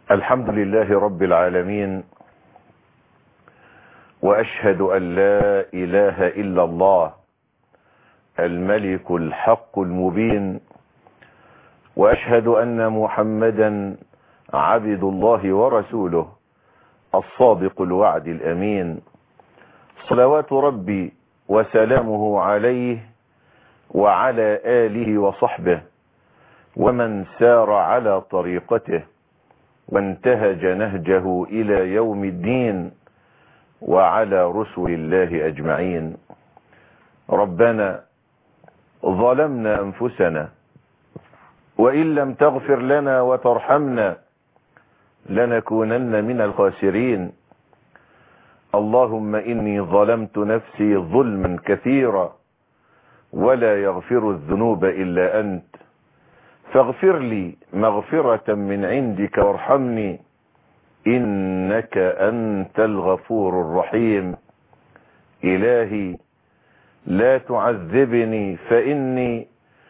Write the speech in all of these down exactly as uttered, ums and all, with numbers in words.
الحمد لله رب العالمين، وأشهد أن لا إله إلا الله الملك الحق المبين، وأشهد أن محمدا عبد الله ورسوله الصادق الوعد الأمين، صلوات ربي وسلامه عليه وعلى آله وصحبه ومن سار على طريقته وانتهج نهجه إلى يوم الدين، وعلى رسل الله أجمعين. ربنا ظلمنا أنفسنا، وإن لم تغفر لنا وترحمنا لنكونن من الخاسرين. اللهم إني ظلمت نفسي ظلما كثيرا، ولا يغفر الذنوب إلا أنت، فاغفر لي مغفرة من عندك وارحمني، إنك أنت الغفور الرحيم. إلهي لا تعذبني، فإني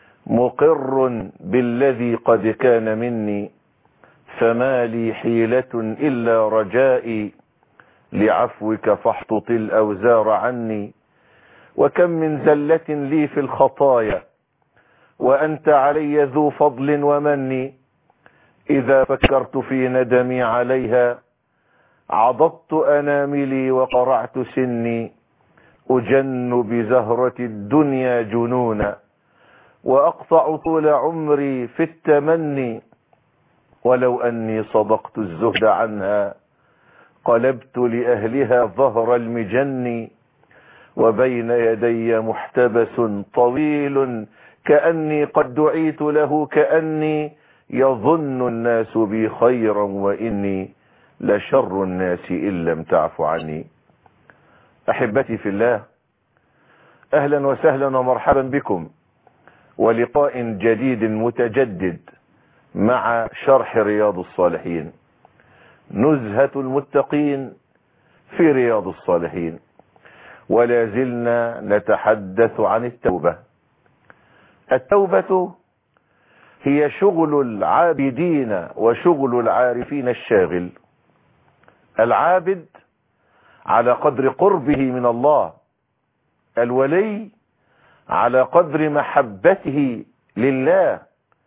مقر بالذي قد كان مني، فما لي حيلة إلا رجائي لعفوك، فاحطط الأوزار عني. وكم من زلة لي في الخطايا، وأنت علي ذو فضل ومن، إذا فكرت في ندمي عليها عضضت أناملي وقرعت سني. أجن بزهرة الدنيا جنونا، وأقطع طول عمري في التمني. ولو أني صدقت الزهد عنها قلبت لأهلها ظهر المجن. وبين يدي محتبس طويل كأني قد دعيت له، كأني يظن الناس بي خيرا وإني لشر الناس إن لم تعف عني. أحبتي في الله، أهلا وسهلا ومرحبا بكم، ولقاء جديد متجدد مع شرح رياض الصالحين، نزهة المتقين في رياض الصالحين. ولا زلنا نتحدث عن التوبة. التوبة هي شغل العابدين وشغل العارفين الشاغل. العابد على قدر قربه من الله، الولي على قدر محبته لله،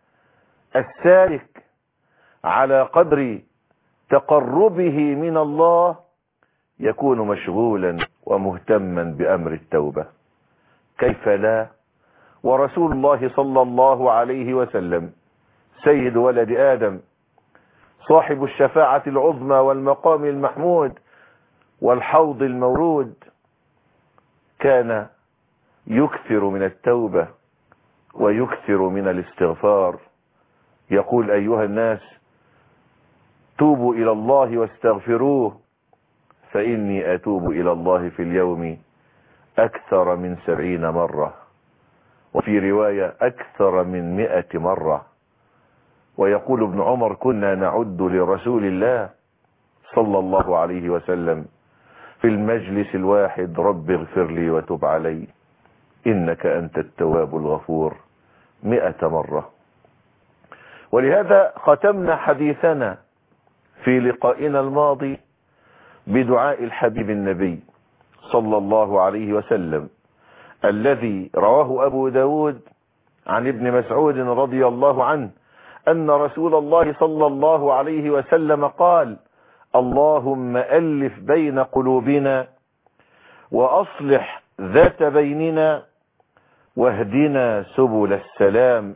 السالك على قدر تقربه من الله يكون مشغولا ومهتما بأمر التوبة. كيف لا؟ ورسول الله صلى الله عليه وسلم سيد ولد آدم، صاحب الشفاعة العظمى والمقام المحمود والحوض المورود، كان يكثر من التوبة ويكثر من الاستغفار. يقول: أيها الناس توبوا إلى الله واستغفروه، فإني أتوب إلى الله في اليوم أكثر من سبعين مرة، وفي رواية أكثر من مئة مرة. ويقول ابن عمر: كنا نعد لرسول الله صلى الله عليه وسلم في المجلس الواحد: رب اغفر لي وتب علي إنك أنت التواب الغفور، مئة مرة. ولهذا ختمنا حديثنا في لقائنا الماضي بدعاء الحبيب النبي صلى الله عليه وسلم، الذي رواه أبو داود عن ابن مسعود رضي الله عنه أن رسول الله صلى الله عليه وسلم قال: اللهم ألف بين قلوبنا، وأصلح ذات بيننا، واهدنا سبل السلام،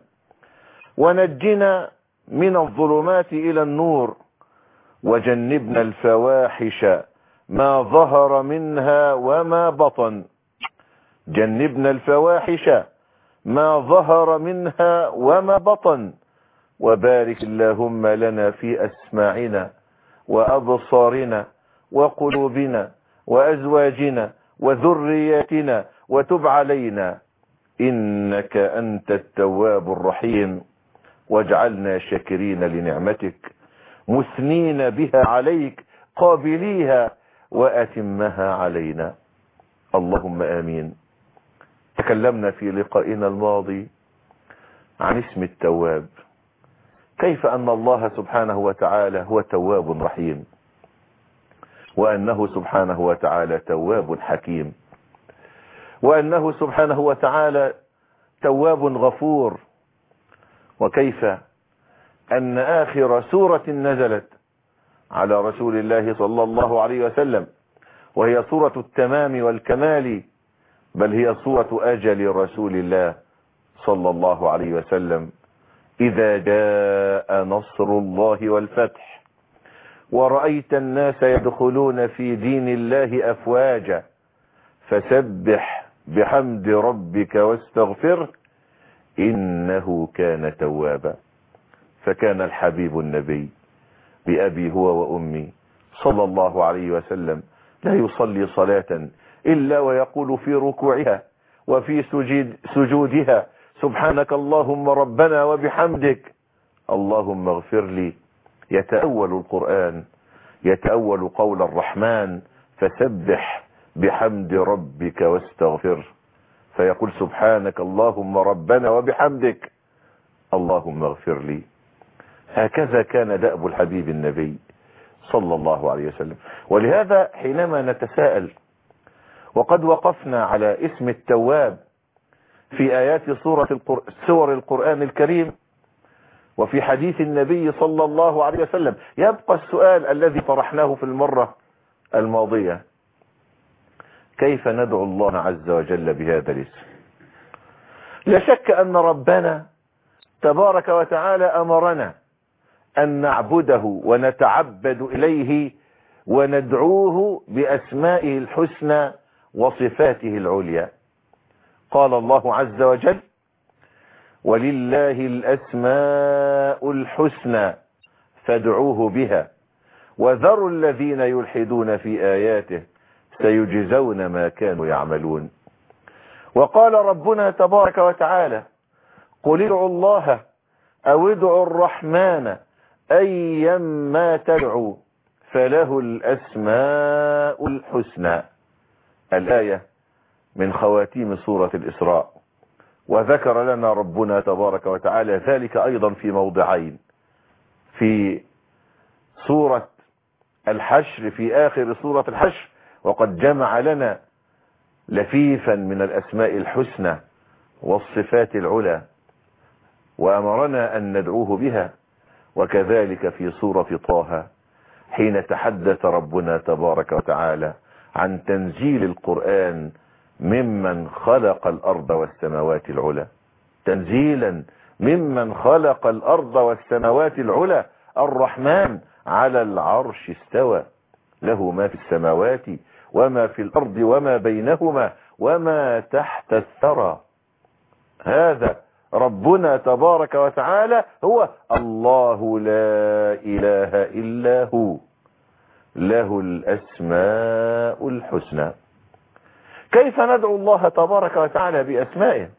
ونجنا من الظلمات إلى النور، وجنبنا الفواحش ما ظهر منها وما بطن. جنبنا الفواحش ما ظهر منها وما بطن، وبارك اللهم لنا في أسماعنا وأبصارنا وقلوبنا وأزواجنا وذرياتنا، وتب علينا إنك أنت التواب الرحيم، واجعلنا شاكرين لنعمتك مثنين بها عليك قابليها وأتمها علينا. اللهم آمين. تكلمنا في لقائنا الماضي عن اسم التواب، كيف أن الله سبحانه وتعالى هو تواب رحيم، وأنه سبحانه وتعالى تواب حكيم، وأنه سبحانه وتعالى تواب غفور. وكيف أن آخر سورة نزلت على رسول الله صلى الله عليه وسلم وهي سورة التمام والكمال، بل هي سورة أجل رسول الله صلى الله عليه وسلم: إذا جاء نصر الله والفتح ورأيت الناس يدخلون في دين الله أفواجا فسبح بحمد ربك واستغفره إنه كان توابا. فكان الحبيب النبي بأبي هو وأمي صلى الله عليه وسلم لا يصلي صلاة إلا ويقول في ركوعها وفي سجود سجودها: سبحانك اللهم ربنا وبحمدك اللهم اغفر لي. يتأول القرآن، يتأول قول الرحمن: فسبح بحمد ربك واستغفر، فيقول: سبحانك اللهم ربنا وبحمدك اللهم اغفر لي. هكذا كان دأب الحبيب النبي صلى الله عليه وسلم. ولهذا حينما نتساءل، وقد وقفنا على اسم التواب في آيات سورة القر... سور القرآن الكريم وفي حديث النبي صلى الله عليه وسلم، يبقى السؤال الذي طرحناه في المرة الماضية: كيف ندعو الله عز وجل بهذا الاسم؟ لا شك أن ربنا تبارك وتعالى أمرنا أن نعبده ونتعبد إليه وندعوه بأسمائه الحسنى وصفاته العليا. قال الله عز وجل: ولله الأسماء الحسنى فادعوه بها وذروا الذين يلحدون في آياته سيجزون ما كانوا يعملون. وقال ربنا تبارك وتعالى: قل ادعوا الله أو ادعوا الرحمن أيما تدعوا فله الأسماء الحسنى. الآية من خواتيم سورة الإسراء. وذكر لنا ربنا تبارك وتعالى ذلك أيضا في موضعين: في سورة الحشر، في آخر سورة الحشر، وقد جمع لنا لفيفا من الأسماء الحسنى والصفات العلى وأمرنا أن ندعوه بها. وكذلك في سورة طه حين تحدث ربنا تبارك وتعالى عن تنزيل القرآن ممن خلق الأرض والسماوات العلى، تنزيلا ممن خلق الأرض والسماوات العلى، الرحمن على العرش استوى، له ما في السماوات وما في الأرض وما بينهما وما تحت الثرى. هذا ربنا تبارك وتعالى هو الله لا إله إلا هو، له الأسماء الحسنى. كيف ندعو الله تبارك وتعالى بأسمائه؟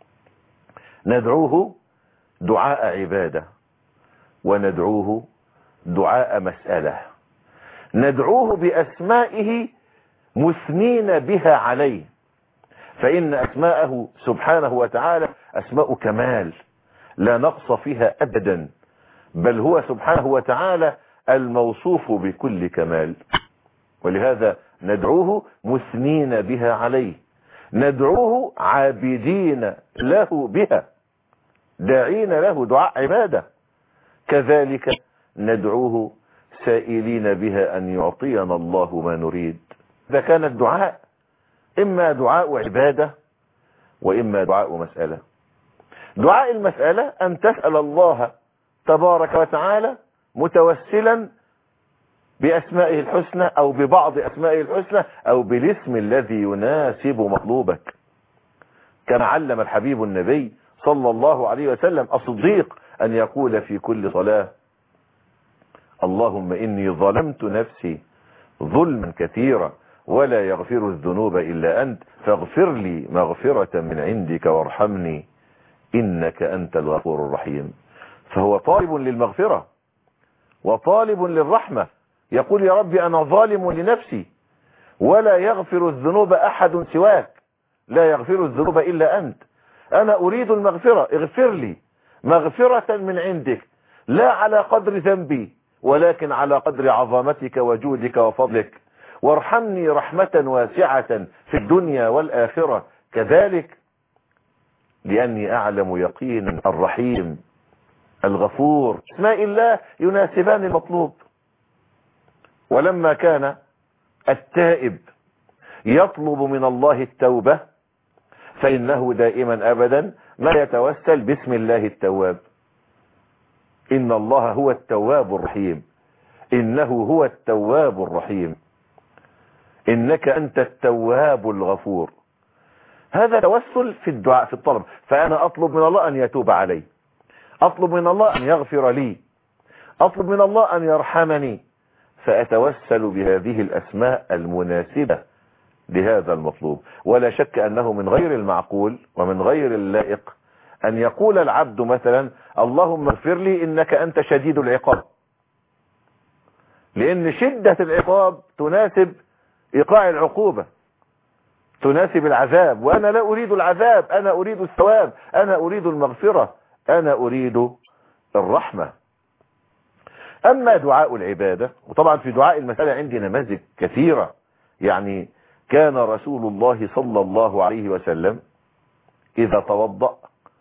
ندعوه دعاء عبادة، وندعوه دعاء مسألة، ندعوه بأسمائه مثنين بها عليه، فإن أسماءه سبحانه وتعالى أسماء كمال لا نقص فيها أبدا، بل هو سبحانه وتعالى الموصوف بكل كمال. ولهذا ندعوه مثنين بها عليه، ندعوه عابدين له بها، داعين له دعاء عبادة. كذلك ندعوه سائلين بها أن يعطينا الله ما نريد. إذا كان الدعاء إما دعاء عبادة وإما دعاء مسألة. دعاء المسألة أن تسأل الله تبارك وتعالى متوسلا بأسمائه الحسنى أو ببعض أسمائه الحسنى أو بالاسم الذي يناسب مطلوبك، كما علم الحبيب النبي صلى الله عليه وسلم الصديق أن يقول في كل صلاة: اللهم إني ظلمت نفسي ظلما كثيرا ولا يغفر الذنوب إلا أنت فاغفر لي مغفرة من عندك وارحمني إنك أنت الغفور الرحيم. فهو طالب للمغفرة وطالب للرحمة، يقول: يا ربي أنا ظالم لنفسي ولا يغفر الذنوب أحد سواك، لا يغفر الذنوب إلا أنت، أنا أريد المغفرة، اغفر لي مغفرة من عندك لا على قدر ذنبي ولكن على قدر عظمتك وجودك وفضلك، وارحمني رحمة واسعة في الدنيا والآخرة كذلك، لأني أعلم يقينا الرحيم الغفور اسماء الله يناسبان المطلوب. ولما كان التائب يطلب من الله التوبة فإنه دائما أبدا ما يتوسل باسم الله التواب. إن الله هو التواب الرحيم، إنه هو التواب الرحيم، إنك أنت التواب الغفور. هذا توسل في الدعاء في الطلب. فأنا أطلب من الله أن يتوب علي، أطلب من الله أن يغفر لي، أطلب من الله أن يرحمني، فأتوسل بهذه الأسماء المناسبة لهذا المطلوب. ولا شك أنه من غير المعقول ومن غير اللائق أن يقول العبد مثلا اللهم اغفر لي إنك أنت شديد العقاب، لأن شدة العقاب تناسب إيقاع العقوبة، تناسب العذاب، وأنا لا أريد العذاب، أنا أريد الثواب، أنا أريد المغفرة، أنا أريد الرحمة. أما دعاء العبادة، وطبعا في دعاء المسألة عندي نماذج كثيرة، يعني كان رسول الله صلى الله عليه وسلم إذا توضأ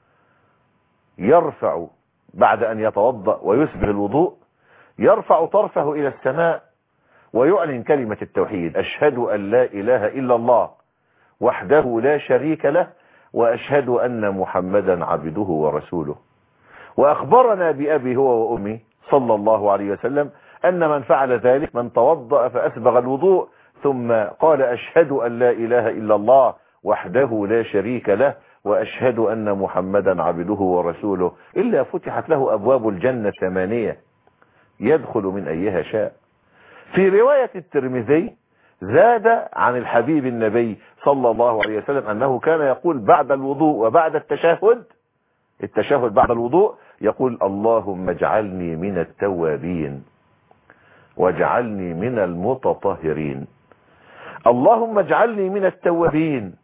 يرفع بعد أن يتوضأ ويسبغ الوضوء يرفع طرفه إلى السماء ويعلن كلمة التوحيد: أشهد أن لا إله إلا الله وحده لا شريك له وأشهد أن محمدا عبده ورسوله. وأخبرنا بأبي هو وأمي صلى الله عليه وسلم أن من فعل ذلك من توضأ فأسبغ الوضوء ثم قال أشهد أن لا إله إلا الله وحده لا شريك له وأشهد أن محمدا عبده ورسوله إلا فتحت له أبواب الجنة ثمانية يدخل من أيها شاء. في رواية الترمذي زاد عن الحبيب النبي صلى الله عليه وسلم أنه كان يقول بعد الوضوء وبعد التشهد، التشهد بعد الوضوء يقول: اللهم اجعلني من التوابين واجعلني من المتطهرين. اللهم اجعلني من التوابين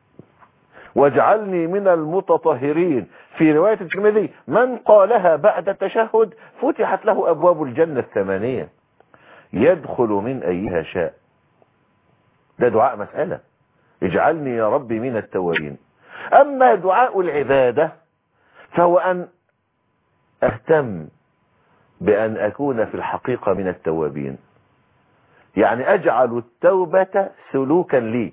واجعلني من المتطهرين. في رواية الترمذي من قالها بعد التشهد فتحت له أبواب الجنة الثمانية يدخل من أيها شاء. ده دعاء مسألة: اجعلني يا ربي من التوابين. أما دعاء العبادة فهو أن أهتم بأن أكون في الحقيقة من التوابين، يعني أجعل التوبة سلوكا لي،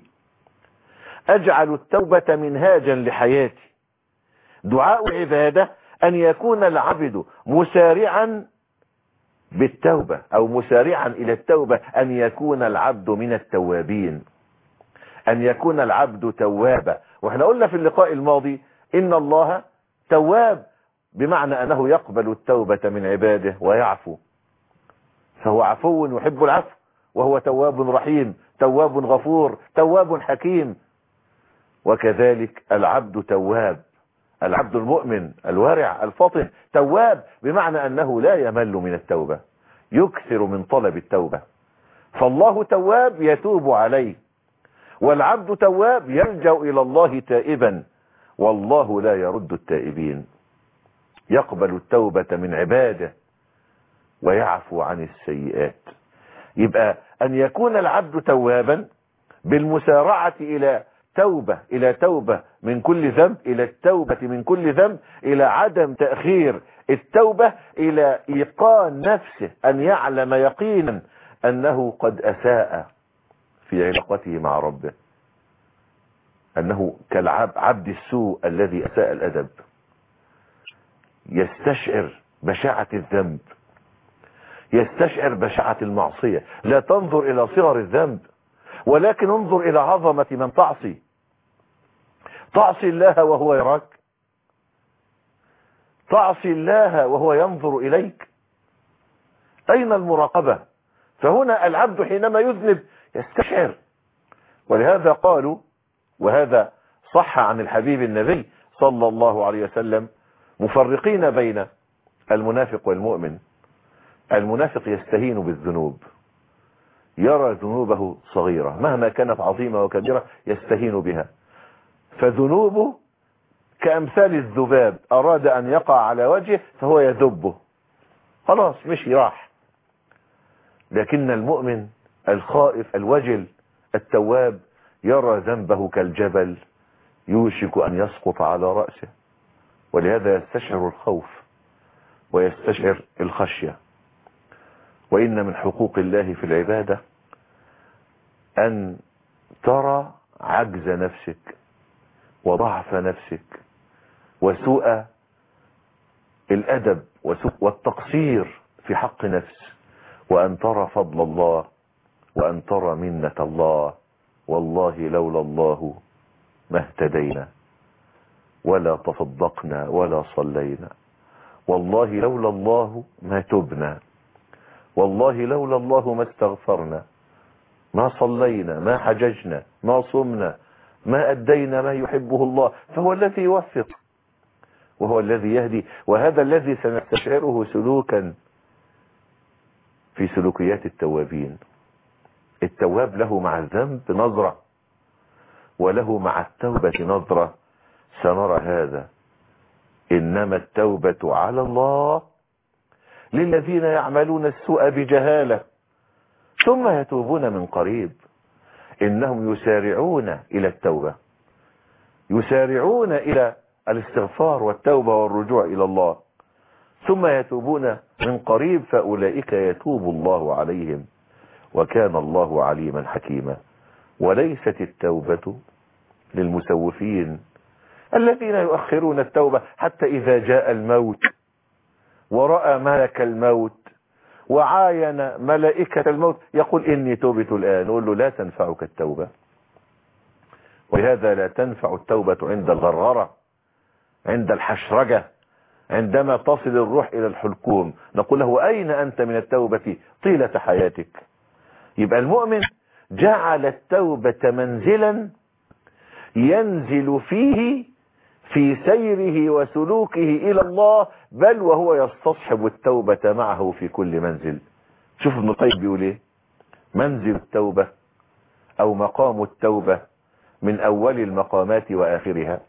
أجعل التوبة منهاجا لحياتي. دعاء العبادة أن يكون العبد مسارعا بالتوبة أو مسارعا إلى التوبة، أن يكون العبد من التوابين، أن يكون العبد توابا. وإحنا قلنا في اللقاء الماضي إن الله تواب بمعنى أنه يقبل التوبة من عباده ويعفو، فهو عفو يحب العفو، وهو تواب رحيم، تواب غفور، تواب حكيم. وكذلك العبد تواب، العبد المؤمن الورع الفطن تواب بمعنى أنه لا يمل من التوبة، يكثر من طلب التوبة. فالله تواب يتوب عليه، والعبد تواب يلجأ إلى الله تائبا، والله لا يرد التائبين، يقبل التوبة من عباده ويعفو عن السيئات. يبقى أن يكون العبد توابا بالمسارعة إلى توبة إلى توبة من كل ذنب، إلى التوبة من كل ذنب، إلى عدم تأخير التوبة، إلى إيقان نفسه أن يعلم يقينا أنه قد أساء في علاقته مع ربه، أنه كالعبد السوء الذي أساء الأدب، يستشعر بشاعة الذنب، يستشعر بشاعة المعصية. لا تنظر إلى صغر الذنب ولكن انظر إلى عظمة من تعصي. تعصي الله وهو يراك، تعصي الله وهو ينظر إليك، أين المراقبة؟ فهنا العبد حينما يذنب يستشعر. ولهذا قالوا، وهذا صح عن الحبيب النبي صلى الله عليه وسلم، مفرقين بين المنافق والمؤمن. المنافق يستهين بالذنوب، يرى ذنوبه صغيرة مهما كانت عظيمة وكبيرة يستهين بها، فذنوبه كأمثال الذباب، أراد أن يقع على وجهه فهو يذبه خلاص مشي راح. لكن المؤمن الخائف الوجل التواب يرى ذنبه كالجبل يوشك أن يسقط على رأسه، ولهذا يستشعر الخوف ويستشعر الخشية. وإن من حقوق الله في العبادة أن ترى عجز نفسك وضعف نفسك وسوء الأدب والتقصير في حق نفس، وأن ترى فضل الله، وأن ترى منة الله. والله لولا الله ما اهتدينا ولا تصدقنا ولا صلينا، والله لولا الله ما تبنا، والله لولا الله ما استغفرنا، ما صلينا، ما حججنا، ما صمنا، ما أدينا ما يحبه الله. فهو الذي يوفق وهو الذي يهدي، وهذا الذي سنستشعره سلوكا في سلوكيات التوابين. التواب له مع الذنب نظرة، وله مع التوبة نظرة. سنرى هذا. إنما التوبة على الله للذين يعملون السوء بجهالة ثم يتوبون من قريب. إنهم يسارعون إلى التوبة، يسارعون إلى الاستغفار والتوبة والرجوع إلى الله، ثم يتوبون من قريب، فأولئك يتوب الله عليهم وكان الله عليما حكيما. وليست التوبة للمسوفين الذين يؤخرون التوبة حتى إذا جاء الموت ورأى ملك الموت وعاين ملائكة الموت يقول إني توبت الآن. نقول له لا تنفعك التوبة. ولهذا لا تنفع التوبة عند الغرغرة، عند الحشرجة، عندما تصل الروح إلى الحلقوم. نقول له أين أنت من التوبة طيلة حياتك؟ يبقى المؤمن جعل التوبة منزلا ينزل فيه في سيره وسلوكه إلى الله، بل وهو يستصحب التوبة معه في كل منزل. شوف ابن القيم بيقول ايه: منزل التوبة أو مقام التوبة من أول المقامات وآخرها،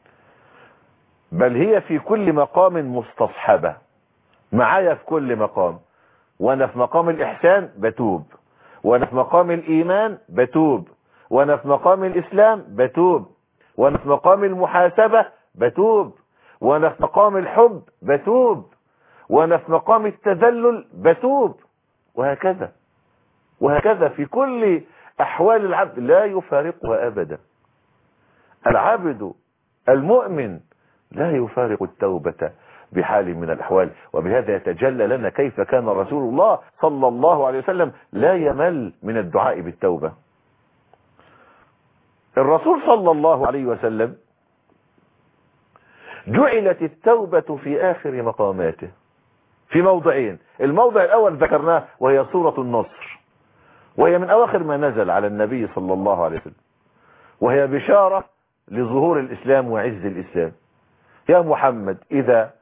بل هي في كل مقام مستصحبة. معايا في كل مقام، وانا في مقام الإحسان بتوب، وانا في مقام الإيمان بتوب، وانا في مقام الإسلام بتوب، وانا في مقام المحاسبة بتوب، وانا في مقام الحب بتوب، وانا في مقام التذلل بتوب، وهكذا وهكذا في كل أحوال العبد لا يفارقها أبدا. العبد المؤمن لا يفارق التوبة بحال من الأحوال. وبهذا يتجلى لنا كيف كان رسول الله صلى الله عليه وسلم لا يمل من الدعاء بالتوبة. الرسول صلى الله عليه وسلم جعلت التوبة في آخر مقاماته في موضعين. الموضع الأول ذكرناه وهي سورة النصر، وهي من أواخر ما نزل على النبي صلى الله عليه وسلم، وهي بشارة لظهور الإسلام وعز الإسلام. يا محمد إذا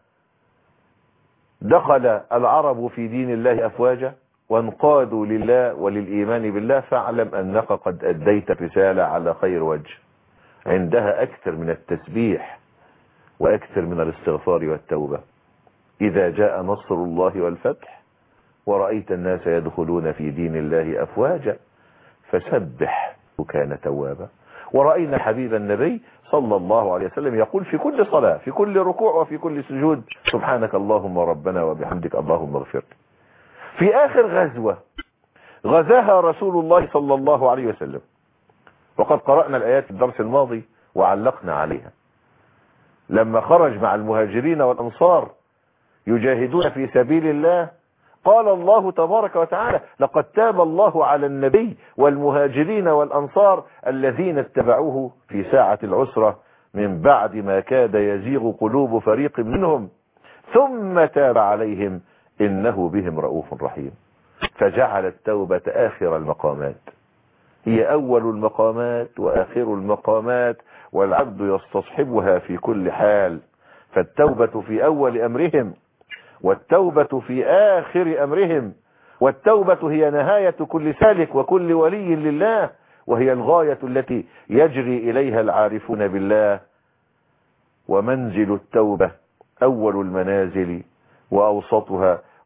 دخل العرب في دين الله أفواجا وانقادوا لله وللإيمان بالله فاعلم أنك قد أديت الرسالة على خير وجه. عندها أكثر من التسبيح وأكثر من الاستغفار والتوبة. إذا جاء نصر الله والفتح ورأيت الناس يدخلون في دين الله أفواجا فسبح وكان توابا. ورأينا حبيب النبي صلى الله عليه وسلم يقول في كل صلاة في كل ركوع وفي كل سجود سبحانك اللهم ربنا وبحمدك اللهم اغفر. في آخر غزوة غزاها رسول الله صلى الله عليه وسلم، وقد قرأنا الآيات في الدرس الماضي وعلقنا عليها، لما خرج مع المهاجرين والأنصار يجاهدون في سبيل الله قال الله تبارك وتعالى لقد تاب الله على النبي والمهاجرين والأنصار الذين اتبعوه في ساعة العسرة من بعد ما كاد يزيغ قلوب فريق منهم ثم تاب عليهم إنه بهم رؤوف رحيم. فجعل التوبة آخر المقامات، هي أول المقامات وآخر المقامات، والعبد يستصحبها في كل حال. فالتوبة في أول أمرهم، والتوبة في آخر أمرهم، والتوبة هي نهاية كل سالك وكل ولي لله، وهي الغاية التي يجري إليها العارفون بالله. ومنزل التوبة أول المنازل وأوسطها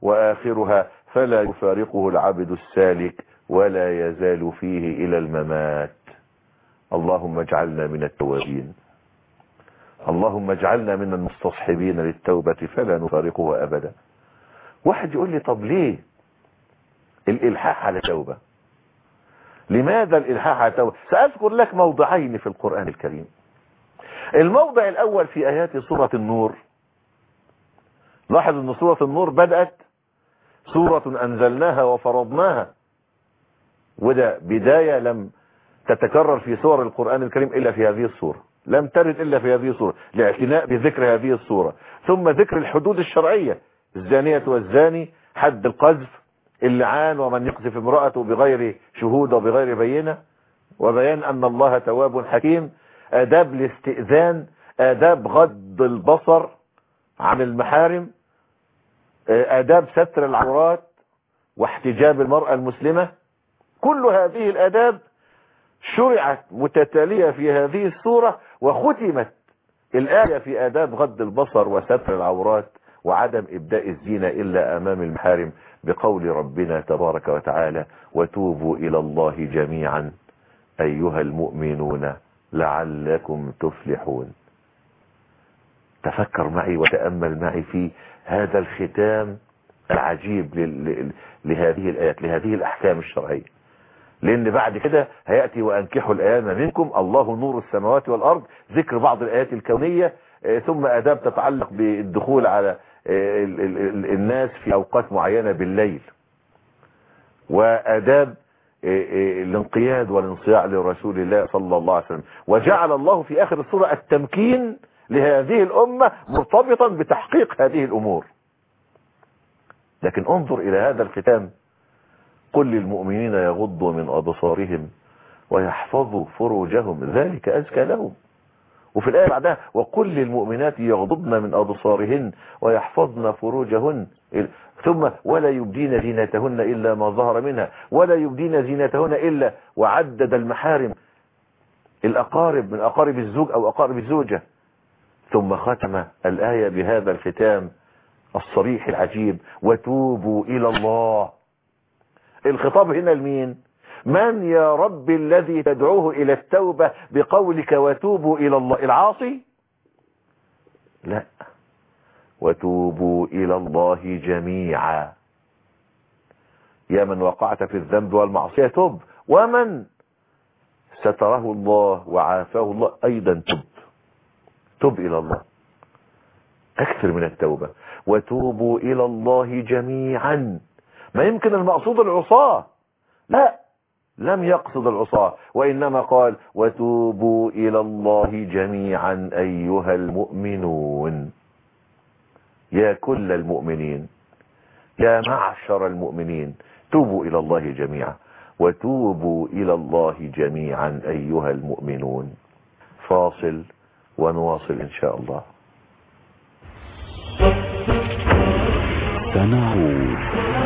وآخرها فلا يفارقه العبد السالك ولا يزال فيه إلى الممات. اللهم اجعلنا من التوابين، اللهم اجعلنا من المستصحبين للتوبة فلا نفارقه أبدا. واحد يقول لي طب ليه الإلحاح على التوبة؟ لماذا الإلحاح على التوبة؟ سأذكر لك موضعين في القرآن الكريم. الموضع الأول في آيات سورة النور. لاحظ أن سورة النور بدأت سورة أنزلناها وفرضناها، وده بداية لم تتكرر في سور القرآن الكريم إلا في هذه السورة، لم ترد إلا في هذه السورة لاعتناء بذكر هذه السورة. ثم ذكر الحدود الشرعية، الزانية والزاني، حد القذف، اللعان، ومن يقذف امرأته بغير شهود وبغير بينة، وبيان أن الله تواب حكيم، آداب الاستئذان، آداب غض البصر عن المحارم، آداب ستر العورات واحتجاب المرأة المسلمة. كل هذه الآداب شرعت متتالية في هذه السورة، وختمت الآية في آداب غض البصر وستر العورات وعدم إبداء الزينة إلا أمام المحارم بقول ربنا تبارك وتعالى: وتوبوا إلى الله جميعا أيها المؤمنون لعلكم تفلحون. تفكر معي وتأمل معي في هذا الختام العجيب لهذه الآيات، لهذه الأحكام الشرعية. لأن بعد كده هيأتي وأنكحوا الأيام منكم، الله نور السماوات والأرض، ذكر بعض الآيات الكونية، ثم آداب تتعلق بالدخول على الناس في أوقات معينة بالليل، وآداب الانقياد والانصياع لرسول الله صلى الله عليه وسلم. وجعل الله في آخر السورة التمكين لهذه الأمة مرتبطا بتحقيق هذه الأمور. لكن انظر إلى هذا الختام: قل للمؤمنين يغضوا من أبصارهم ويحفظوا فروجهم ذلك أزكى لهم. وفي الآية بعدها: وقل للمؤمنات يغضضن من أبصارهن ويحفظن فروجهن، ثم ولا يبدين زينتهن إلا ما ظهر منها، ولا يبدين زينتهن إلا، وعدد المحارم الأقارب من أقارب الزوج أو أقارب الزوجة. ثم ختم الآية بهذا الختام الصريح العجيب: وتوبوا إلى الله. الخطاب هنا لمين؟ من يا رب الذي تدعوه إلى التوبة بقولك وتوبوا إلى الله؟ العاصي؟ لا، وتوبوا إلى الله جميعا. يا من وقعت في الذنب والمعصية تب، ومن ستره الله وعافاه الله أيضا تب. تب إلى الله، أكثر من التوبة. وتوبوا إلى الله جميعا. ما يمكن المقصود العصاة، لا، لم يقصد العصاة، وإنما قال وتوبوا إلى الله جميعا أيها المؤمنون. يا كل المؤمنين، يا معشر المؤمنين، توبوا إلى الله جميعا. وتوبوا إلى الله جميعا أيها المؤمنون. فاصل ونواصل إن شاء الله. سنعود.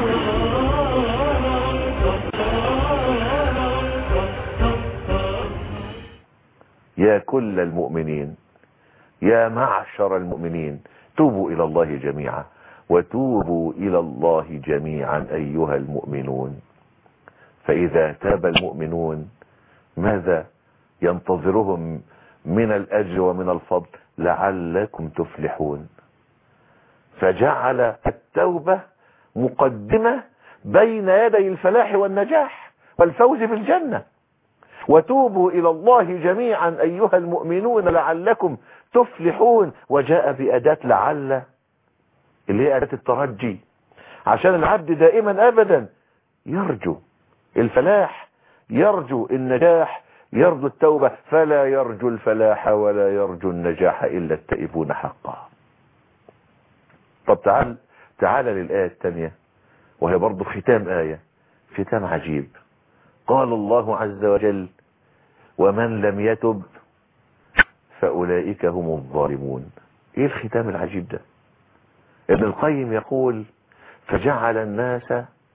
يا كل المؤمنين، يا معشر المؤمنين، توبوا إلى الله جميعا. وتوبوا إلى الله جميعا أيها المؤمنون. فإذا تاب المؤمنون ماذا ينتظرهم من الأجر ومن الفضل؟ لعلكم تفلحون. فجعل التوبة مقدمة بين يدي الفلاح والنجاح والفوز بالجنة. وتوبوا إلى الله جميعا أيها المؤمنون لعلكم تفلحون. وجاء بأداة لعل اللي هي أداة الترجي، عشان العبد دائما أبدا يرجو الفلاح، يرجو النجاح، يرجو التوبة. فلا يرجو الفلاح ولا يرجو النجاح إلا التائبون حقا. طب تعال تعال للآية الثانية، وهي برضو ختام آية، ختام عجيب. قال الله عز وجل: ومن لم يتب فأولئك هم الظالمون. ايه الختام العجيب ده؟ ابن القيم يقول: فجعل الناس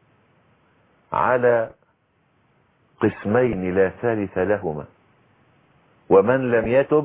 على قسمين لا ثالث لهما، ومن لم يتب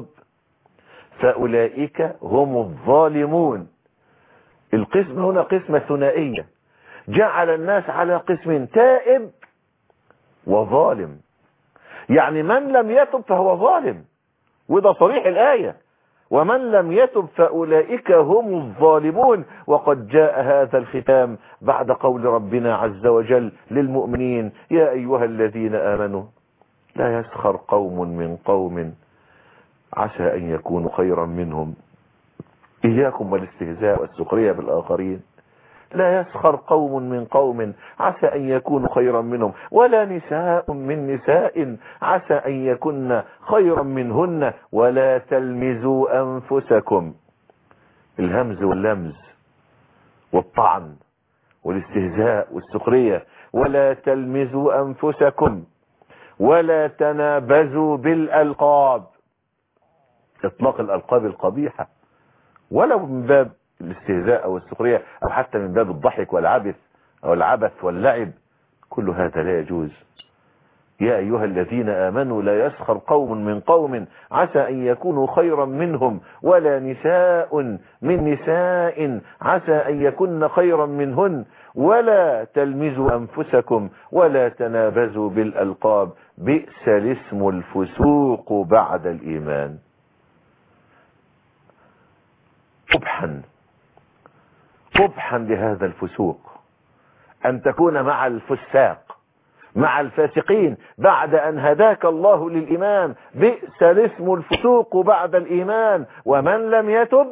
فأولئك هم الظالمون. القسم هنا قسمة ثنائية، جعل الناس على قسم: تائب وظالم. يعني من لم يتب فهو ظالم، وده صريح الآية: ومن لم يتب فأولئك هم الظالمون. وقد جاء هذا الختام بعد قول ربنا عز وجل للمؤمنين: يا أيها الذين آمنوا لا يسخر قوم من قوم عسى أن يكونوا خيرا منهم. إياكم والاستهزاء والسخرية بالآخرين. لا يسخر قوم من قوم عسى أن يكونوا خيرا منهم، ولا نساء من نساء عسى أن يكن خيرا منهن، ولا تلمزوا أنفسكم. الهمز واللمز والطعن والاستهزاء والسخرية. ولا تلمزوا أنفسكم ولا تنابزوا بالألقاب. إطلاق الألقاب القبيحة، ولو من باب الاستهزاء أو السخرية، أو حتى من باب الضحك والعبث أو العبث واللعب، كل هذا لا يجوز. يا أيها الذين آمنوا لا يسخر قوم من قوم عسى أن يكونوا خيرا منهم، ولا نساء من نساء عسى أن يكن خيرا منهن، ولا تلمزوا أنفسكم ولا تنابزوا بالألقاب، بئس الاسم الفسوق بعد الإيمان. قبحا قبحا لهذا الفسوق أن تكون مع الفساق، مع الفاسقين، بعد أن هداك الله للإيمان. بئس الاسم الفسوق بعد الإيمان، ومن لم يتب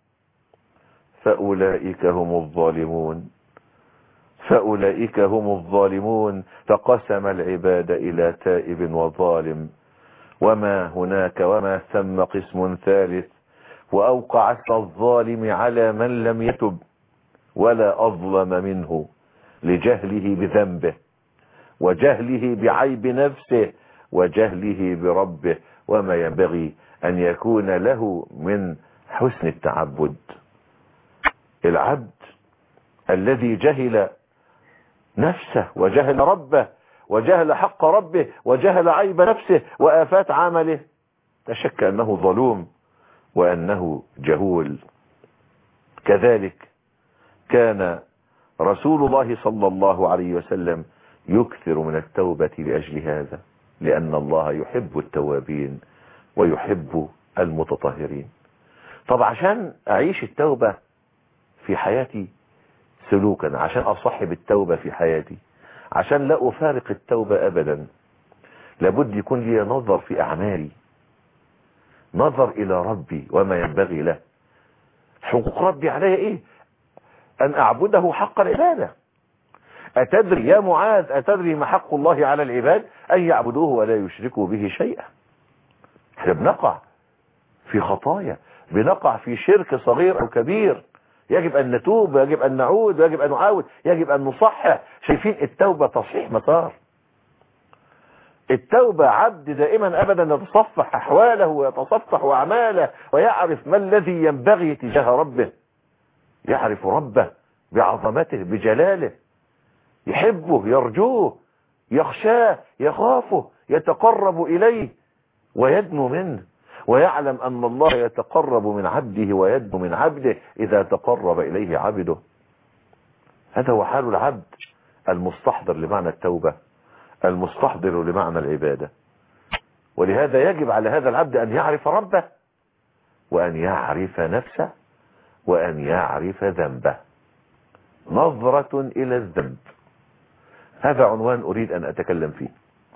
فأولئك هم الظالمون. فأولئك هم الظالمون. فقسم العباد إلى تائب وظالم، وما هناك وما ثم قسم ثالث، وأوقع اسم الظالم على من لم يتب ولا أظلم منه، لجهله بذنبه وجهله بعيب نفسه وجهله بربه، وما ينبغي أن يكون له من حسن التعبد. العبد الذي جهل نفسه وجهل ربه وجهل حق ربه وجهل عيب نفسه وآفات عمله، لا شك أنه ظلوم وأنه جهول. كذلك كان رسول الله صلى الله عليه وسلم يكثر من التوبة لأجل هذا، لأن الله يحب التوابين ويحب المتطهرين. طب عشان أعيش التوبة في حياتي سلوكا، عشان أصحب التوبة في حياتي، عشان لا أفارق التوبة أبدا، لابد يكون لي نظر في أعمالي، نظر إلى ربي وما ينبغي له. حقوق ربي علي إيه؟ أن أعبده حق العبادة. أتدري يا معاذ، أتدري ما حق الله على العباد؟ أن يعبدوه ولا يشركوا به شيئا. احنا بنقع في خطايا، بنقع في شرك صغير أو كبير، يجب أن نتوب، يجب أن نعود، يجب أن نعاود، يجب أن نصحح. شايفين التوبة تصحيح مسار. التوبة عبد دائما أبدا يتصفح أحواله ويتصفح أعماله ويعرف ما الذي ينبغي تجاه ربه، يعرف ربه بعظمته بجلاله، يحبه يرجوه يخشاه يخافه، يتقرب إليه ويدنو منه، ويعلم أن الله يتقرب من عبده ويدنو من عبده إذا تقرب إليه عبده. هذا هو حال العبد المستحضر لمعنى التوبة، المستحضر لمعنى العبادة. ولهذا يجب على هذا العبد أن يعرف ربه، وأن يعرف نفسه، وأن يعرف ذنبه. نظرة إلى الذنب، هذا عنوان أريد أن أتكلم فيه.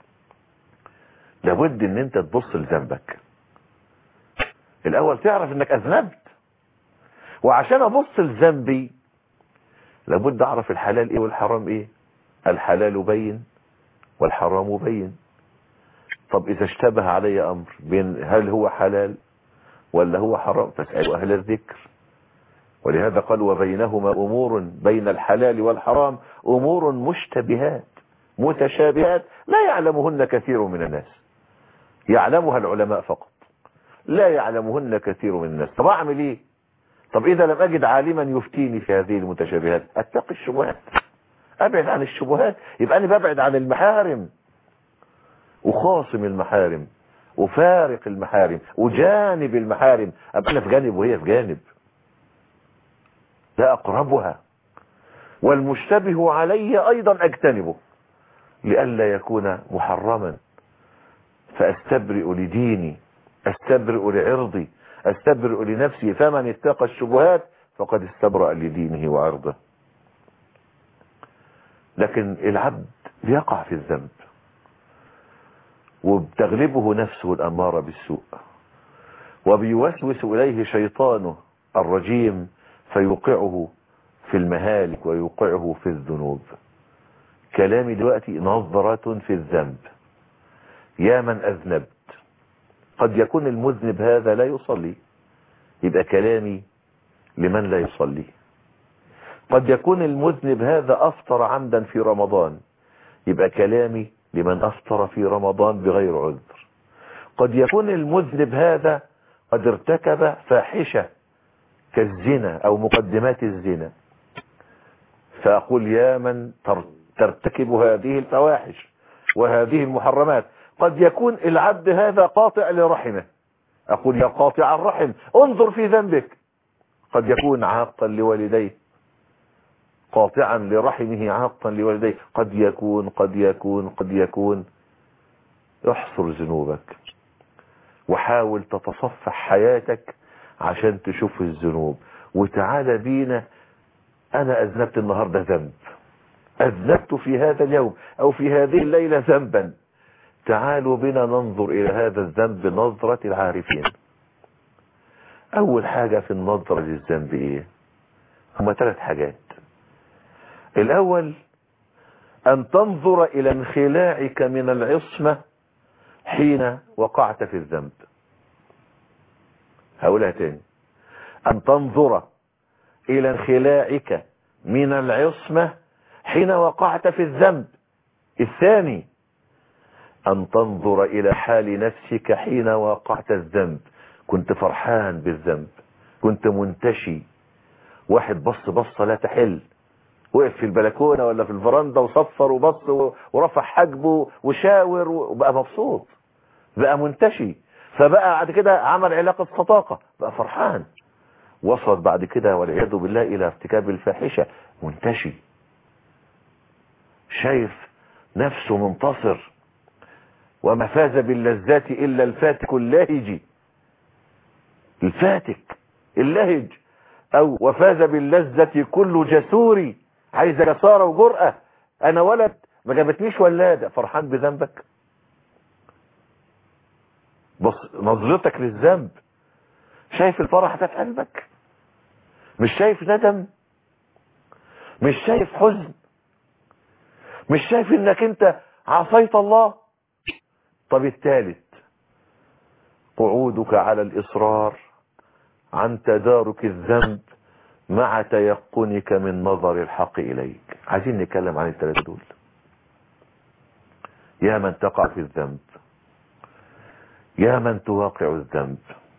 لابد أن أنت تبص لذنبك الأول، تعرف أنك أذنبت. وعشان أبص لذنبي لابد أعرف الحلال إيه والحرام إيه. الحلال بين والحرام بين. طب إذا اشتبه علي أمر بين هل هو حلال ولا هو حرام فاسألوا أهل الذكر. ولهذا قال وبينهما أمور، بين الحلال والحرام أمور مشتبهات متشابهات لا يعلمهن كثير من الناس، يعلمها العلماء فقط، لا يعلمهن كثير من الناس. طب أعمل إيه؟ طب إذا لم أجد عالما يفتيني في هذه المتشابهات أتقي الشبهات، أبعد عن الشبهات. يبقى أنا ببعد عن المحارم، وخاصم المحارم، وفارق المحارم، وجانب المحارم. أبقى أنا في جانب وهي في جانب، لا أقربها. والمشتبه علي أيضا أجتنبه لئلا يكون محرما، فأستبرئ لديني، أستبرئ لعرضي، أستبرئ لنفسي. فمن اتقى الشبهات فقد استبرأ لدينه وعرضه. لكن العبد بيقع في الذنب وبتغلبه نفسه الأمارة بالسوء، وبيوسوس إليه شيطانه الرجيم فيوقعه في المهالك ويوقعه في الذنوب. كلامي دلوقتي نظرة في الذنب. يا من أذنبت، قد يكون المذنب هذا لا يصلي، يبقى كلامي لمن لا يصلي. قد يكون المذنب هذا أفطر عمدا في رمضان، يبقى كلامي لمن أفطر في رمضان بغير عذر. قد يكون المذنب هذا قد ارتكب فاحشة كالزنا أو مقدمات الزنا، فأقول يا من ترتكب هذه الفواحش وهذه المحرمات. قد يكون العبد هذا قاطع لرحمه، أقول يا قاطع الرحم انظر في ذنبك. قد يكون عاقا لوالديه، قاطعا لرحمه عاقا لوالديه. قد يكون قد يكون قد يكون احصر ذنوبك وحاول تتصفح حياتك عشان تشوف الذنوب. وتعالى بينا، أنا أذنبت النهاردة ذنب، أذنبت في هذا اليوم أو في هذه الليلة ذنبا، تعالوا بنا ننظر إلى هذا الذنب نظرة العارفين. أول حاجة في النظرة للذنب إيه؟ هما ثلاث حاجات. الأول أن تنظر إلى انخلاعك من العصمة حين وقعت في الذنب. هقولها تاني، أن تنظر إلى انخلاعك من العصمة حين وقعت في الذنب. الثاني أن تنظر إلى حال نفسك حين وقعت الذنب. كنت فرحان بالذنب، كنت منتشي، واحد بص بصة لا تحل، وقف في البلكونة ولا في الفرندة وصفر وبص ورفع حجبه وشاور وبقى مبسوط، بقى منتشي، فبقى بعد كده عمل علاقة صداقة، بقى فرحان. وصل بعد كده والعياذ بالله إلى ارتكاب الفاحشة، منتشي، شايف نفسه منتصر. وما فاز باللذات إلا الفاتك اللاهج، الفاتك اللاهج. أو وفاز باللذة كل جسوري، عايز جسارة وجرأة. أنا ولد ما جابتنيش ولادة، فرحان بذنبك. بص نظرتك للذنب، شايف الفرح ده في قلبك؟ مش شايف ندم؟ مش شايف حزن؟ مش شايف انك انت عصيت الله؟ طب الثالث، قعودك على الإصرار عن تدارك الذنب مع تيقنك من نظر الحق إليك. عايزين نتكلم عن الثلاثة دول. يا من تقع في الذنب، يا من تواقع الذنب،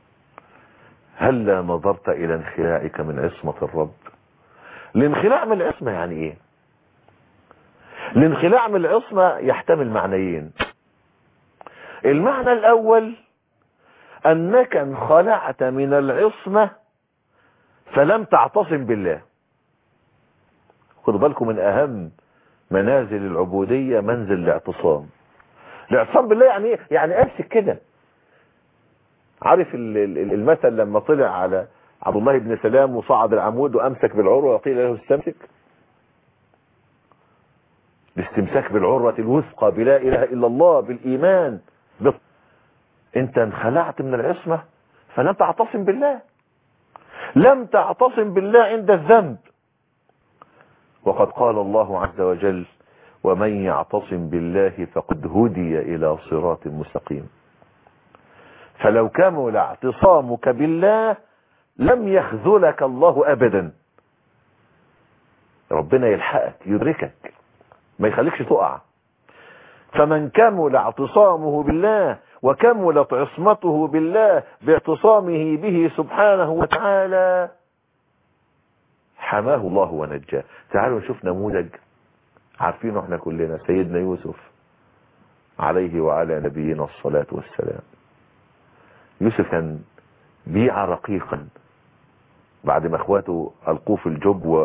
هل نظرت إلى انخلاعك من عصمة الرب؟ الانخلاع من العصمة يعني ايه؟ الانخلاع من العصمة يحتمل معنيين. المعنى الأول أنك انخلعت من العصمة فلم تعتصم بالله. خدوا بالكم من أهم منازل العبودية منزل الاعتصام. الاعتصام بالله يعني ايه؟ يعني امسك كده. عارف المثل لما طلع على عبد الله بن سلام وصعد العمود وامسك بالعروة وقيل له استمسك؟ الاستمساك بالعروة الوثقى بلا اله الا الله، بالايمان. بط... انت انخلعت من العصمة فلم تعتصم بالله، لم تعتصم بالله عند الذنب. وقد قال الله عز وجل: ومن يعتصم بالله فقد هدي الى صراط مستقيم. فلو كمل اعتصامك بالله لم يخذلك الله ابدا. ربنا يلحقك يدركك ما يخليكش تقع. فمن كمل اعتصامه بالله وكملت عصمته بالله باعتصامه به سبحانه وتعالى حماه الله ونجاه. تعالوا نشوف نموذج عارفينه احنا كلنا، سيدنا يوسف عليه وعلى نبينا الصلاة والسلام. يوسف كان بيع رقيقا بعد ما اخواته القوه في الجب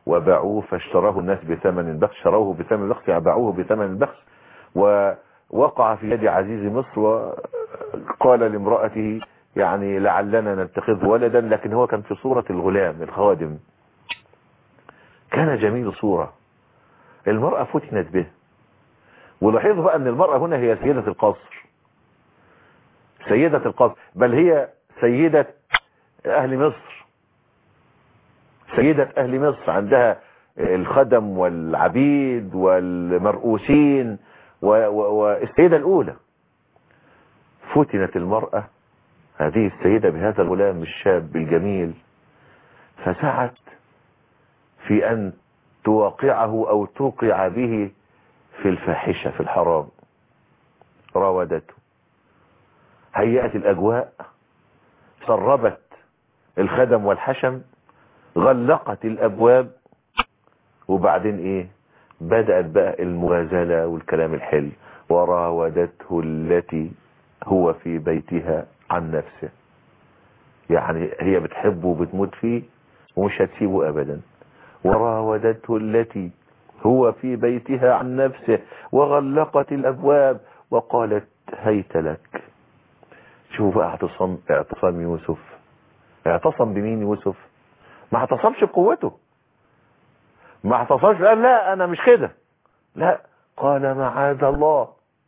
وباعوه فاشتراه الناس بثمن بخس، شروه بثمن بخس يعني باعوه بثمن بخس، ووقع في يد عزيز مصر وقال لامرأته يعني لعلنا نتخذ ولدا، لكن هو كان في صورة الغلام الخادم، كان جميل صورة. المرأة فتنت به، ولاحظوا بقى ان المرأة هنا هي سيدة القصر، سيدة القصر، بل هي سيدة اهل مصر، سيدة اهل مصر، عندها الخدم والعبيد والمرؤوسين والسيدة الاولى. فتنت المرأة هذه السيدة بهذا الغلام الشاب الجميل، فسعت في ان توقعه او توقع به في الفاحشة في الحرام. راودته، هيأت الاجواء، سربت الخدم والحشم، غلقت الابواب، وبعدين ايه؟ بدأت بقى المغازلة والكلام الحلو. وراودته التي هو في بيتها عن نفسه، يعني هي بتحبه وبتموت فيه ومش هتسيبه ابدا. وراودته التي هو في بيتها عن نفسه وغلقت الابواب وقالت هيت لك. شوفوا بقى اعتصام اعتصام يوسف. اعتصم بمين يوسف؟ ما اعتصمش بقوته، ما اعتصمش قال لا انا مش كده، لا، قال معاذ الله،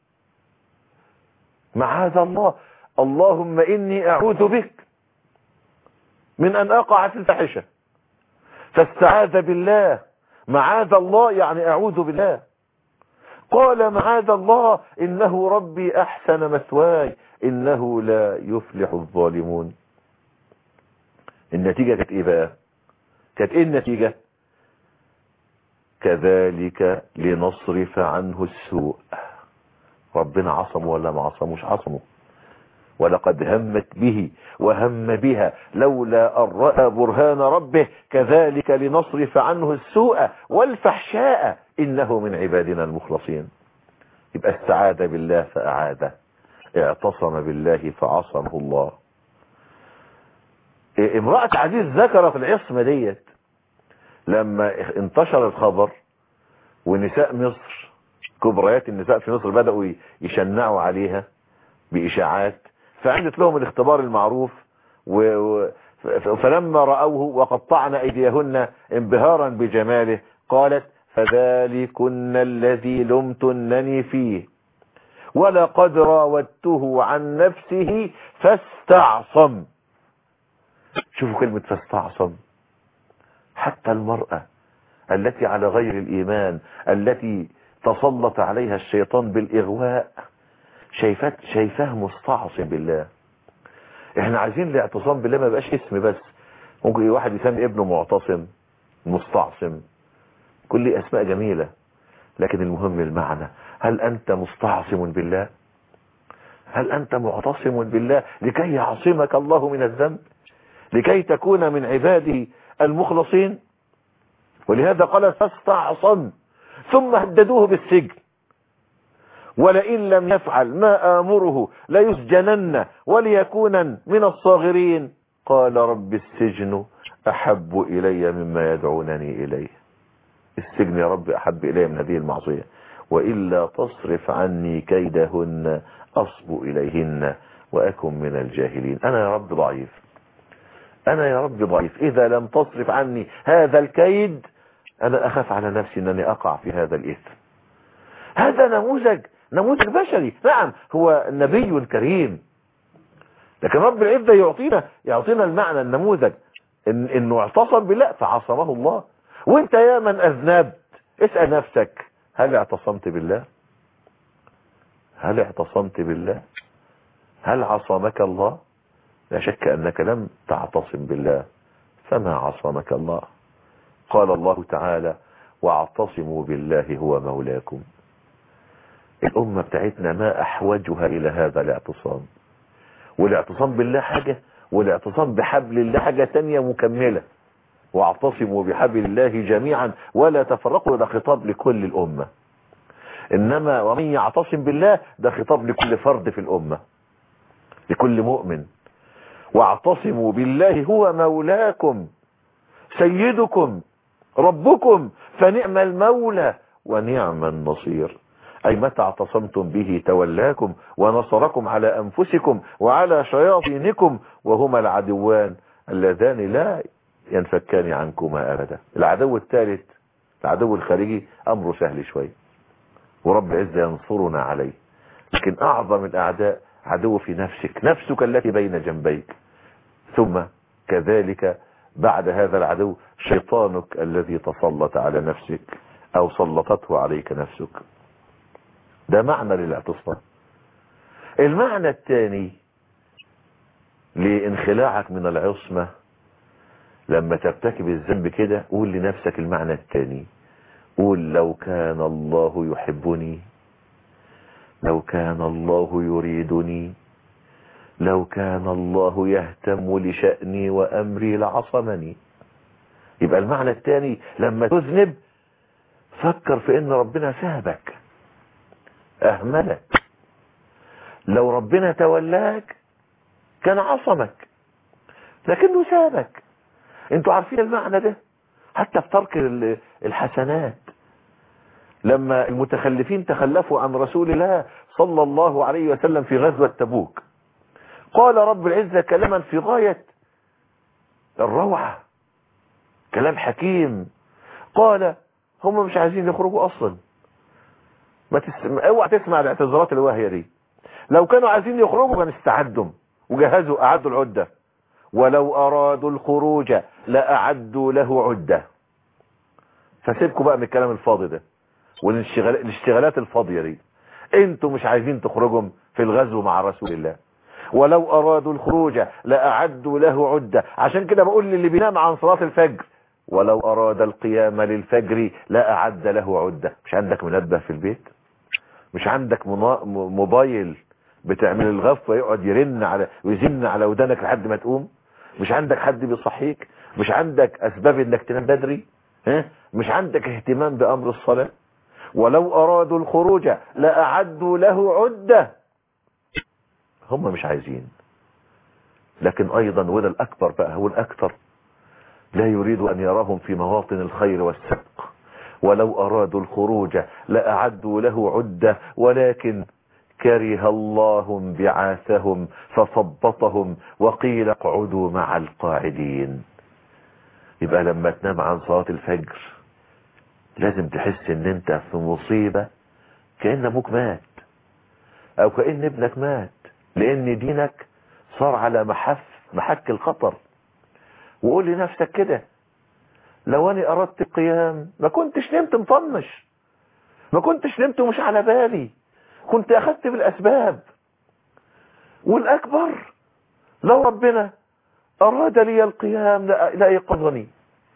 معاذ الله، اللهم اني اعوذ بك من ان اقع في الفاحشه. فاستعاذ بالله، معاذ الله يعني اعوذ بالله. قال معاذ الله انه ربي احسن مثواي انه لا يفلح الظالمون. النتيجة كانت ايه بقى؟ كانت ايه النتيجة؟ كذلك لنصرف عنه السوء. ربنا عصمه ولا ما عصموش؟ عصمه. ولقد همت به وهم بها لولا أن رأى برهان ربه كذلك لنصرف عنه السوء والفحشاء إنه من عبادنا المخلصين. يبقى استعاذ بالله فأعاذه، اعتصم بالله فعصمه الله. امرأة عزيز ذكرت العصمة ديت لما انتشر الخبر ونساء مصر، كبريات النساء في مصر بدأوا يشنعوا عليها بإشاعات، فعملت لهم الاختبار المعروف و... فلما رأوه وقطعن أيديهن انبهارا بجماله قالت فذلكن الذي لمتنني فيه ولقد راودته عن نفسه فاستعصم. شوفوا كلمة فاستعصم. حتى المرأة التي على غير الإيمان، التي تسلط عليها الشيطان بالإغواء، شايفات شايفاه مستعصم بالله. احنا عايزين الاعتصام بالله ما يبقاش اسم بس. ممكن واحد يسمي ابنه معتصم، مستعصم، كل اسماء جميلة، لكن المهم المعنى. هل انت مستعصم بالله؟ هل انت معتصم بالله لكي يعصمك الله من الذنب، لكي تكون من عباده المخلصين؟ ولهذا قال فاستعصم، ثم هددوه بالسجن، ولئن لم يفعل ما آمره ليسجنن وليكون من الصاغرين. قال رب السجن أحب إلي مما يدعونني إليه. السجن يا رب أحب إلي من هذه المعصية، وإلا تصرف عني كيدهن أصب إليهن وأكن من الجاهلين. أنا يا رب ضعيف، أنا يا رب ضعيف، إذا لم تصرف عني هذا الكيد أنا أخاف على نفسي أنني أقع في هذا الإثم. هذا نموذج نموذج بشري، نعم هو نبي كريم، لكن رب العزة يعطينا يعطينا المعنى النموذج إن انه اعتصم بالله فعصمه الله. وانت يا من اذنبت اسأل نفسك، هل اعتصمت بالله؟ هل اعتصمت بالله؟ هل عصمك الله؟ لا شك انك لم تعتصم بالله، فما عصمك الله. قال الله تعالى واعتصموا بالله هو مولاكم. الأمة بتاعتنا ما أحوجها إلى هذا الاعتصام. والاعتصام بالله حاجة، والاعتصام بحبل الله حاجة تانية مكملة. واعتصموا بحبل الله جميعا ولا تفرقوا، ده خطاب لكل الأمة. إنما ومن يعتصم بالله ده خطاب لكل فرد في الأمة، لكل مؤمن. واعتصموا بالله هو مولاكم سيدكم ربكم فنعم المولى ونعم النصير. أي متى اعتصمتم به تولاكم ونصركم على أنفسكم وعلى شياطينكم وهما العدوان اللذان لا ينفكان عنكما أبدا. العدو الثالث العدو الخارجي أمره سهل شوي ورب العزة ينصرنا عليه، لكن أعظم الأعداء عدو في نفسك، نفسك التي بين جنبيك، ثم كذلك بعد هذا العدو شيطانك الذي تسلط على نفسك أو سلطته عليك نفسك. ده معنى للاعتصام. المعنى الثاني لانخلاعك من العصمة، لما ترتكب الذنب كده قول لنفسك المعنى الثاني، قول لو كان الله يحبني، لو كان الله يريدني، لو كان الله يهتم لشأني وأمري لعصمني. يبقى المعنى الثاني لما تذنب فكر في ان ربنا سابك اهملك، لو ربنا تولاك كان عصمك لكنه سابك. انتوا عارفين المعنى ده حتى في ترك الحسنات، لما المتخلفين تخلفوا عن رسول الله صلى الله عليه وسلم في غزوة تبوك، قال رب العزة كلاما في غاية الروعة، كلام حكيم، قال هم مش عايزين يخرجوا اصلا. ما تسمع، اوعى تسمع الاعتذارات الواهية دي. لو كانوا عايزين يخرجوا كانوا استعدوا وجهزوا اعدوا العدة، ولو ارادوا الخروج لاعدوا له عدة. فسيبكوا بقى من الكلام الفاضي ده والاشتغالات الفاضية دي. انتوا مش عايزين تخرجوا في الغزو مع رسول الله، ولو ارادوا الخروج لاعدوا له عدة. عشان كده بقول للي بينام عن صلاة الفجر ولو اراد القيام للفجر لاعد له عدة. مش عندك منبه في البيت؟ مش عندك موبايل بتعمل الغف ويقعد يرن على ويزن على ودانك لحد ما تقوم؟ مش عندك حد بيصحيك؟ مش عندك اسباب انك تنام بدري؟ ها؟ مش عندك اهتمام بامر الصلاة؟ ولو ارادوا الخروج لاعدوا له عدة. هم مش عايزين. لكن ايضا وده الاكبر بقى هو الاكثر، لا يريد ان يراهم في مواطن الخير والسبق. ولو ارادوا الخروج لاعدوا له عدة ولكن كره الله انبعاثهم فثبطهم وقيل اقعدوا مع القاعدين. يبقى لما تنام عن صلاة الفجر لازم تحس ان انت في مصيبة، كأن ابوك مات او كأن ابنك مات، لان دينك صار على محف محك الخطر. وقول لنفسك كده، لو اني اردت القيام ما كنتش نمت مطنش، ما كنتش نمت مش على بالي، كنت اخذت بالاسباب. والاكبر لو ربنا اراد لي القيام لا يقظني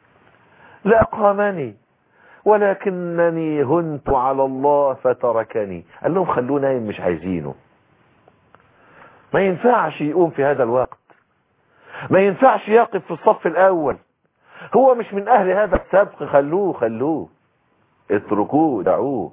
لا اقامني، ولكنني هنت على الله فتركني. قال لهم خلوه نايم مش عايزينه. ما ينفعش يقوم في هذا الوقت، ما ينفعش يقف في الصف الاول، هو مش من اهل هذا السبق. خلوه خلوه اتركوه دعوه.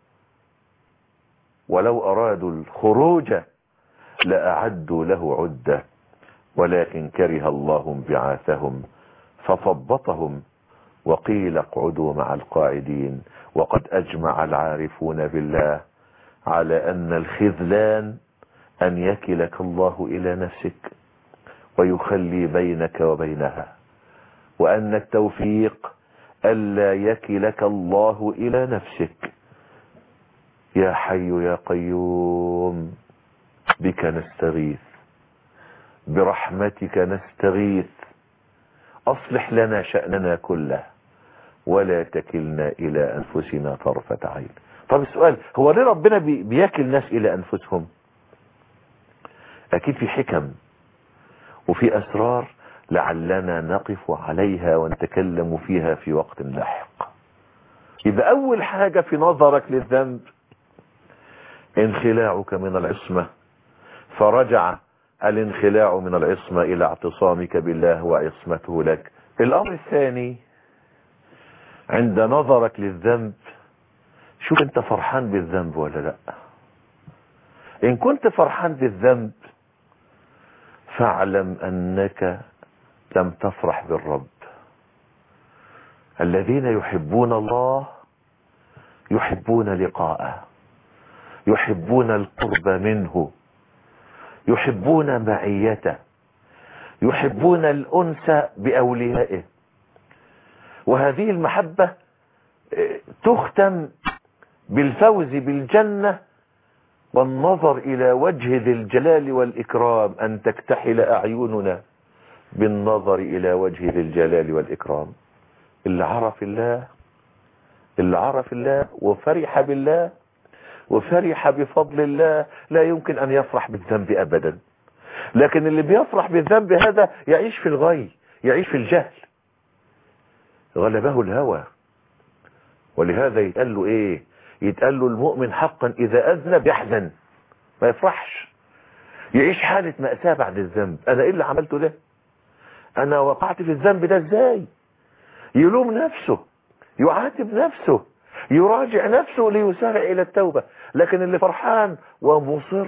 ولو ارادوا الخروج لاعدوا له عدة ولكن كره الله انبعاثهم فثبطهم وقيل اقعدوا مع القاعدين. وقد اجمع العارفون بالله على ان الخذلان ان يكلك الله الى نفسك ويخلي بينك وبينها، وان التوفيق الا يكلك الله الى نفسك. يا حي يا قيوم بك نستغيث، برحمتك نستغيث، اصلح لنا شأننا كله ولا تكلنا الى انفسنا طرفة عين. طب السؤال هو ليه ربنا بيكل الناس الى انفسهم؟ اكيد في حكم وفي اسرار لعلنا نقف عليها ونتكلم فيها في وقت لاحق. يبقى اول حاجة في نظرك للذنب انخلاعك من العصمة، فرجع الانخلاع من العصمة الى اعتصامك بالله وعصمته لك. الامر الثاني عند نظرك للذنب شوف انت فرحان بالذنب ولا لا. ان كنت فرحان بالذنب فاعلم انك لم تفرح بالرب. الذين يحبون الله يحبون لقاءه، يحبون القرب منه، يحبون معيته، يحبون الأنس بأوليائه. وهذه المحبة تختم بالفوز بالجنة والنظر إلى وجه ذي الجلال والإكرام، أن تكتحل أعيننا بالنظر إلى وجه ذي الجلال والإكرام. اللي عرف الله، اللي عرف الله وفرح بالله وفرح بفضل الله لا يمكن أن يفرح بالذنب أبدا. لكن اللي بيفرح بالذنب هذا يعيش في الغي، يعيش في الجهل، غلبه الهوى. ولهذا يتقال له ايه؟ يتقال له المؤمن حقا اذا اذنب يحزن، ما يفرحش، يعيش حالة مأساة بعد الذنب. انا ايه اللي عملته ده؟ انا وقعت في الذنب ده ازاي؟ يلوم نفسه، يعاتب نفسه، يراجع نفسه ليسارع الى التوبة. لكن اللي فرحان ومصر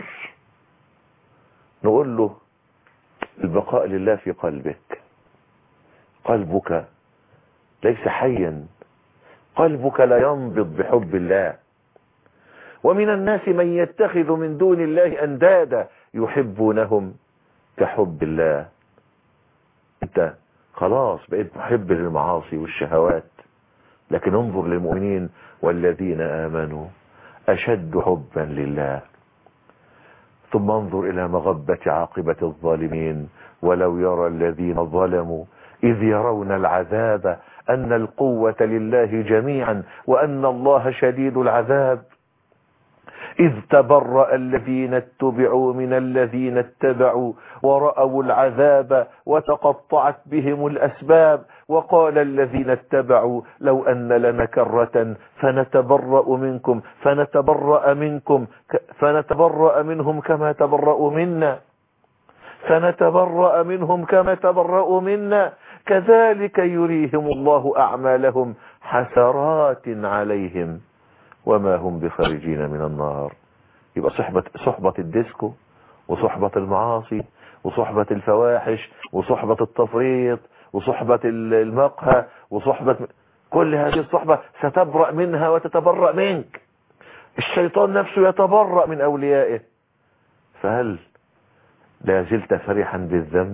نقول له البقاء لله في قلبك. قلبك ليس حيا، قلبك لا ينبض بحب الله. ومن الناس من يتخذ من دون الله أندادا يحبونهم كحب الله. انت خلاص بقيت محب للمعاصي والشهوات، لكن انظر للمؤمنين والذين آمنوا أشد حبا لله. ثم انظر إلى مغبة عاقبة الظالمين. ولو يرى الذين ظلموا إذ يرون العذاب أن القوة لله جميعا وأن الله شديد العذاب، إذ تبرأ الذين اتبعوا من الذين اتبعوا ورأوا العذاب وتقطعت بهم الأسباب، وقال الذين اتبعوا لو أن لنا كرة فنتبرأ منكم فنتبرأ منكم فنتبرأ منهم كما تبرأوا منا فنتبرأ منهم كما تبرأوا منا كذلك يريهم الله أعمالهم حسرات عليهم وما هم بخارجين من النار. يبقى صحبة, صحبة الديسكو وصحبة المعاصي وصحبة الفواحش وصحبة التفريط وصحبة المقهى وصحبة كل هذه الصحبة ستبرأ منها وتتبرأ منك. الشيطان نفسه يتبرأ من أوليائه. فهل لا زلت فرحا بالذنب؟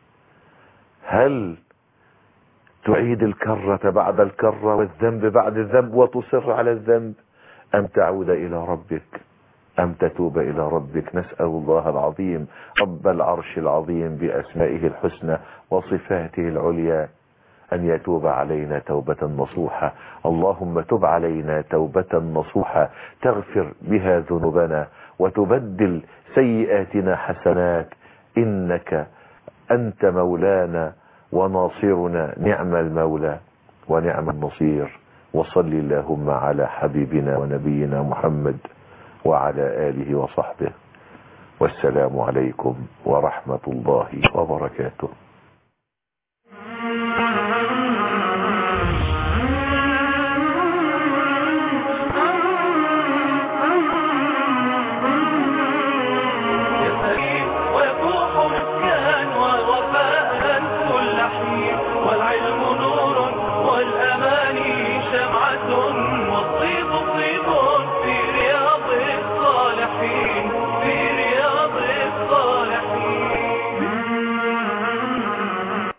هل تعيد الكرة بعد الكرة والذنب بعد الذنب وتصر على الذنب، أم تعود إلى ربك، أم تتوب إلى ربك؟ نسأل الله العظيم رب العرش العظيم بأسمائه الحسنى وصفاته العليا أن يتوب علينا توبة نصوحة. اللهم تب علينا توبة نصوحة تغفر بها ذنوبنا وتبدل سيئاتنا حسنات، إنك أنت مولانا وناصرنا، نعم المولى ونعم النصير. وصل اللهم على حبيبنا ونبينا محمد وعلى آله وصحبه، والسلام عليكم ورحمة الله وبركاته.